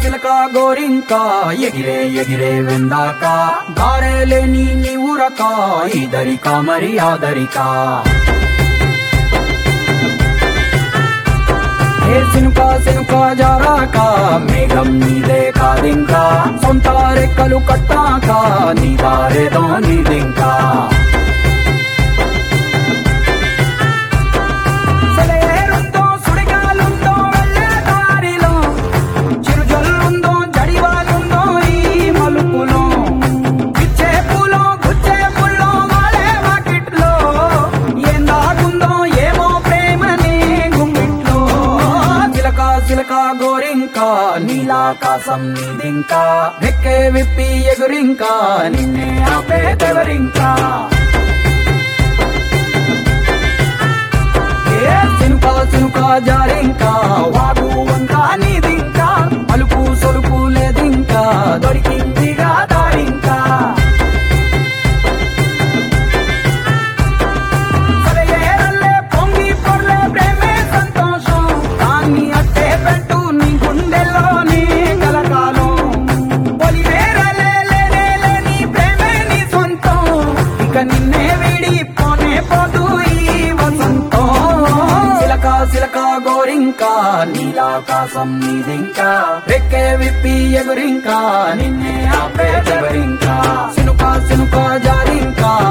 చిలక గోరింక ఎగిరే ఎగిరే వెందాక దారేలేని నీ ఊరక ఇదరిక మరి ఆదరిక సినుక సినుక జారాక మేఘం నీదే కాదింకా సొంత రెక్కలు కట్టాక నీ దారేదో నీదింకా సెలయేరుందో సుడిగాలుందో వెళ్ళే దారిలో చిరుజల్లుందో జడివాలుందో ఈ మలుపులో పిచ్చే పూలో గుచ్చే పుల్లో వాలే వాకిట్లో ఏం దాగుందో ఏమో ప్రేమని గుమ్మిట్లో చిలక చిలక గోరింక నీలాకాశం నీదింకా రెక్కే విప్పి ఎగురింకా నిన్నే ఆపేదెవరింకా చినుక చినుక జారింకా వాగు వంక నీదింకా పలుపు సొలుపు లేదింకా దొరికిందిగా దారింకా సరేలే పొంగి పొర్లే ప్రేమే సంతోషం దాన్ని అట్టే పెట్టు నీ గుండెల్లోని కలకాలం పొలివేరలే నీ ప్రేమే నీ సొంతం ఇక నిన్నే వీడి పోనే పోదు ఈ వసంతం చిలక గోరింక నీలాకాశం నీదింకా రెక్కే విప్పి ఎగురింకా నిన్నే ఆపేదెవరింకా సినుక సినుక జారింకా